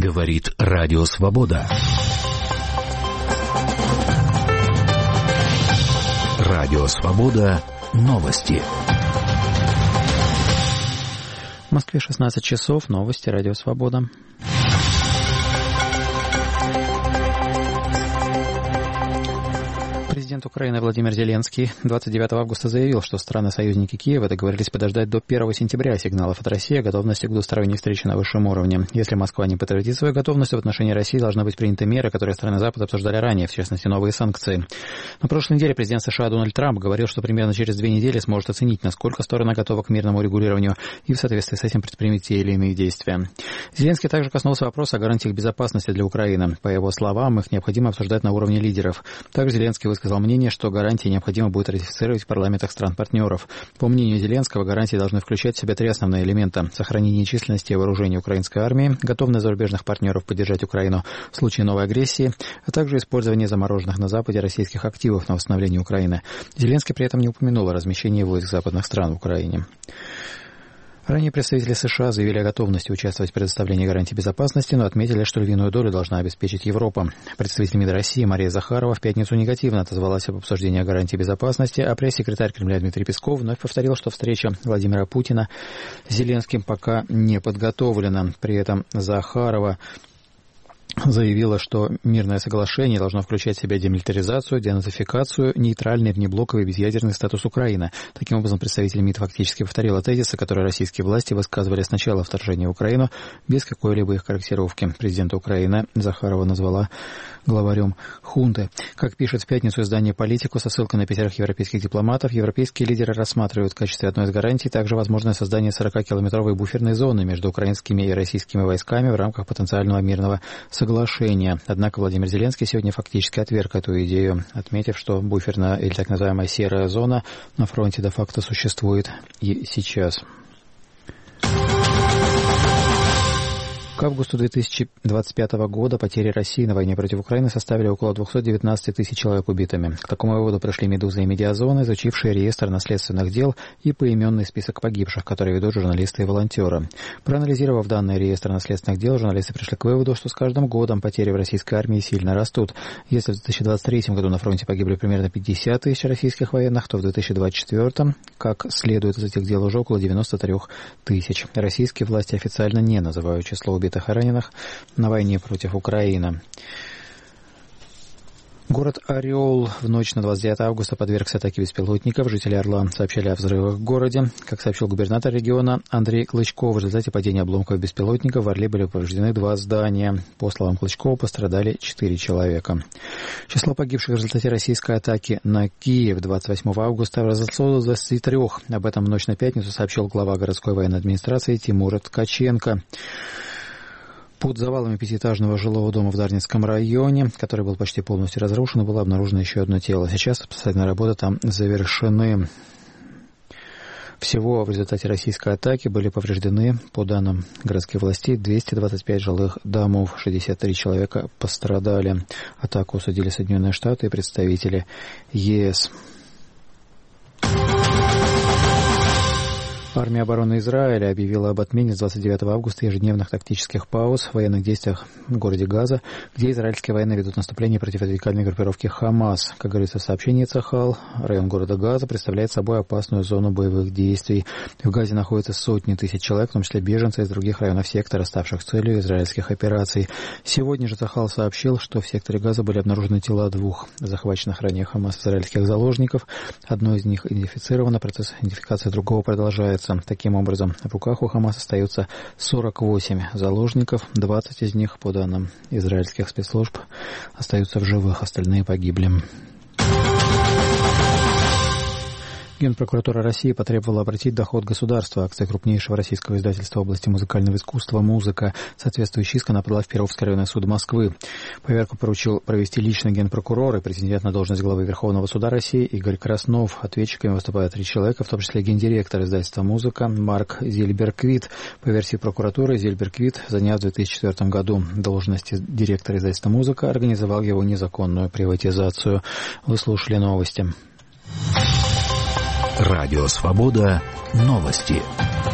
Говорит Радио Свобода. Радио Свобода. Новости. В Москве 16 часов. Новости. Радио Свобода. Президент Украины Владимир Зеленский 29 августа заявил, что страны-союзники Киева договорились подождать до 1 сентября сигналов от России о готовности к двусторонней встрече на высшем уровне. Если Москва не подтвердит свою готовность, в отношении России должны быть приняты меры, которые страны Запада обсуждали ранее, в частности, новые санкции. На прошлой неделе президент США Дональд Трамп говорил, что примерно через 2 недели сможет оценить, насколько сторона готова к мирному регулированию и в соответствии с этим предпримет те или иные действия. Зеленский также коснулся вопроса о гарантиях безопасности для Украины. По его словам, их необходимо обсуждать на уровне лидеров. Также Зеленский высказал мнение, что гарантии необходимо будет ратифицировать в парламентах стран-партнеров. По мнению Зеленского, гарантии должны включать в себя 3 основные элемента: сохранение численности и вооружения украинской армии, готовность зарубежных партнеров поддержать Украину в случае новой агрессии, а также использование замороженных на Западе российских активов на восстановление Украины. Зеленский при этом не упомянул о размещении войск западных стран в Украине. Ранее представители США заявили о готовности участвовать в предоставлении гарантий безопасности, но отметили, что львиную долю должна обеспечить Европа. Представитель МИД России Мария Захарова в пятницу негативно отозвалась об обсуждении гарантий безопасности, а пресс-секретарь Кремля Дмитрий Песков вновь повторил, что встреча Владимира Путина с Зеленским пока не подготовлена. При этом Захарова заявила, что мирное соглашение должно включать в себя демилитаризацию, денацификацию, нейтральный внеблоковый безъядерный статус Украины. Таким образом, представитель МИД фактически повторила тезисы, которые российские власти высказывали с начала вторжения в Украину без какой-либо их корректировки. Президента Украины Захарова назвала главарем хунты. Как пишет в пятницу издание «Политику» со ссылкой на 5 европейских дипломатов, европейские лидеры рассматривают в качестве одной из гарантий также возможное создание 40-километровой буферной зоны между украинскими и российскими войсками в рамках потенциального мирного соглашения. Однако Владимир Зеленский сегодня фактически отверг эту идею, отметив, что буферная или так называемая серая зона на фронте де-факто существует и сейчас. К августу 2025 года потери России на войне против Украины составили около 219 тысяч человек убитыми. К такому выводу пришли «Медуза» и «Медиазона», изучившие реестр наследственных дел и поименный список погибших, которые ведут журналисты и волонтеры. Проанализировав данные реестра наследственных дел, журналисты пришли к выводу, что с каждым годом потери в российской армии сильно растут. Если в 2023 году на фронте погибли примерно 50 тысяч российских военных, то в 2024, как следует из этих дел, уже около 93 тысяч. Российские власти официально не называют число убитых и раненых на войне против Украины. Город Орел в ночь на 29 августа подвергся атаке беспилотников. Жители Орла сообщали о взрывах в городе. Как сообщил губернатор региона Андрей Клычков, в результате падения обломков беспилотников в Орле были повреждены 2 здания. По словам Клычкова, пострадали 4 человека. Число погибших в результате российской атаки на Киев 28 августа возросло до 23. Об этом в ночь на пятницу сообщил глава городской военной администрации Тимур Ткаченко. Под завалами 5-этажного жилого дома в Дарницком районе, который был почти полностью разрушен, было обнаружено еще одно тело. Сейчас спасательные работы там завершены. Всего в результате российской атаки были повреждены, по данным городских властей, 225 жилых домов. 63 человека пострадали. Атаку осудили Соединенные Штаты и представители ЕС. Армия обороны Израиля объявила об отмене с 29 августа ежедневных тактических пауз в военных действиях в городе Газа, где израильские военные ведут наступление против радикальной группировки «Хамас». Как говорится в сообщении ЦАХАЛ, район города Газа представляет собой опасную зону боевых действий. В Газе находятся сотни тысяч человек, в том числе беженцы из других районов сектора, ставших целью израильских операций. Сегодня же ЦАХАЛ сообщил, что в секторе Газа были обнаружены тела 2 захваченных ранее ХАМАС израильских заложников. Одно из них идентифицировано, процесс идентификации другого продолжается. Таким образом, в руках у ХАМАС остается 48 заложников, 20 из них, по данным израильских спецслужб, остаются в живых, остальные погибли. Генпрокуратура России потребовала обратить доход государства. Акция крупнейшего российского издательства в области музыкального искусства «Музыка». Соответствующий иск она подала в Перовский районный суд Москвы. Проверку поручил провести лично генпрокурор и претендент на должность главы Верховного суда России Игорь Краснов. Ответчиками выступают 3 человека, в том числе гендиректор издательства «Музыка» Марк Зильберквит. По версии прокуратуры, Зильберквит, заняв в 2004 году должность директора издательства «Музыка», организовал его незаконную приватизацию. Вы слушали новости. Радио Свобода. Новости.